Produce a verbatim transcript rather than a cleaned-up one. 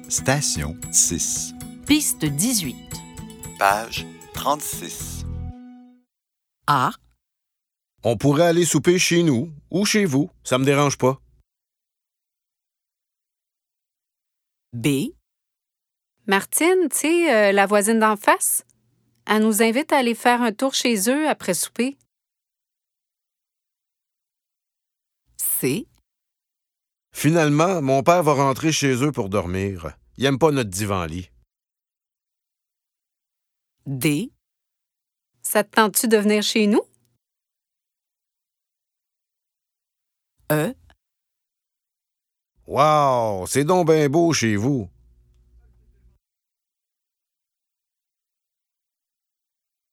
Station six. Piste dix-huit. Page trente-six. A. On pourrait aller souper chez nous ou chez vous, ça me dérange pas. B. Martine, tu sais, euh, la voisine d'en face, elle nous invite à aller faire un tour chez eux après souper. C. Finalement, mon père va rentrer chez eux pour dormir. Il aime pas notre divan-lit. D. Ça te tente-tu de venir chez nous? E. Wow, c'est donc bien beau chez vous.